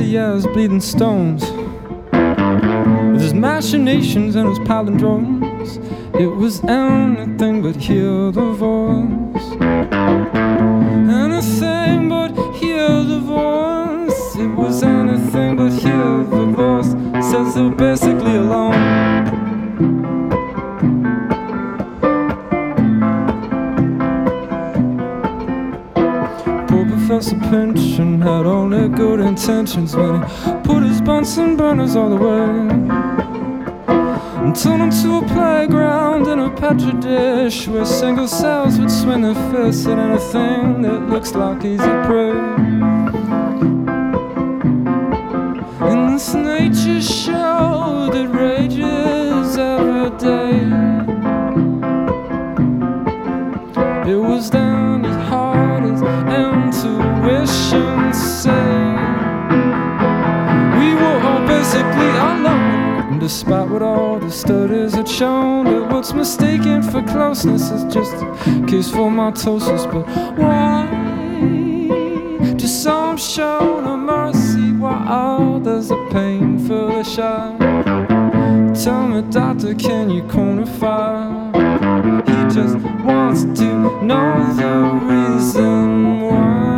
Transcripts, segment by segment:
heavy as bleeding stones. With his machinations and his palindromes, it was anything but hear the voice. Anything but hear the voice. It was anything but hear the voice. Says they're basically alone. Professor Pynchon had only good intentions when he put his Bunsen burners all the way and turned him to a playground in a petri dish where single cells would swing their fists at anything that looks like easy prey. In this nature show that rages every day, it was down his heart, his intuition say we were all basically alone. And despite what all the studies had shown, that what's mistaken for closeness is just a case for mitosis. But why do some show no mercy while others are painfully shy? Tell me, doctor, can you quantify? He just wants to know the reason why.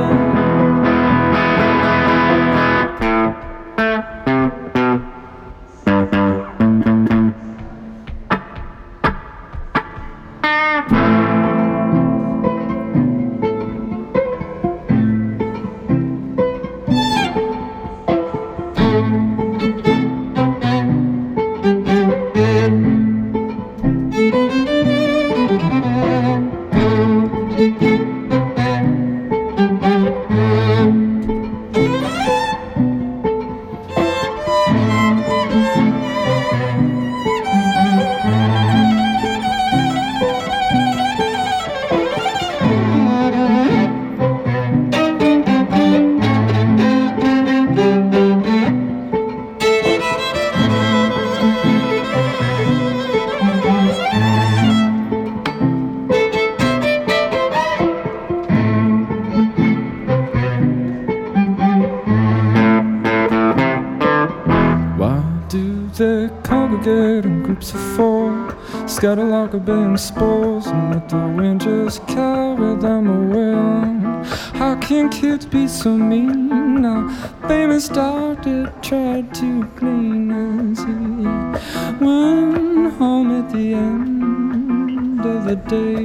They congregate in groups of four, scatter like a billion spores, and let the wind just carry them away. How can kids be so mean? Now famous doctor tried to clean as he went home at the end of the day.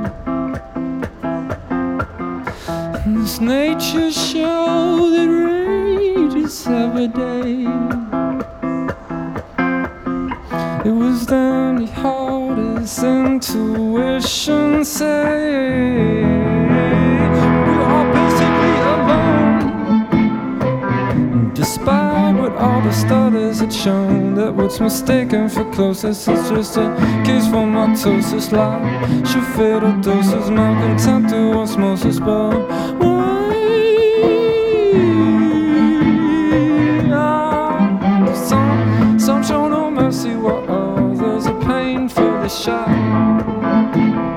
And this nature show that rages every day, it was then he heard his intuition say we're all basically alone. And despite what all the studies had shown, that what's mistaken for closeness is just a case for mitosis. Like should fatal doses, malcontent through osmosis. But why? Some show no mercy while others are painfully shy.